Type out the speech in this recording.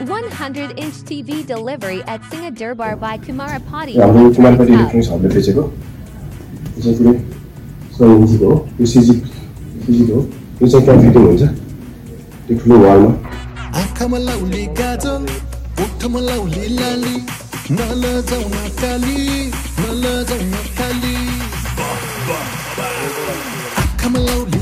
100-inch TV delivery at Singa Durbar by Kumarapati. हाम्रो कुमारपाटी electronics हबले बेचेको यसै कुनै 100 इन्चको हो यो सिजी हो यो चाहिँ त्यहाँ फिटिङ हुन्छ त्यो ठुलो वालमा आँखामा लाउली गाजल ओठमा लाउली लाली नलजाउन काली आँखामा लाउली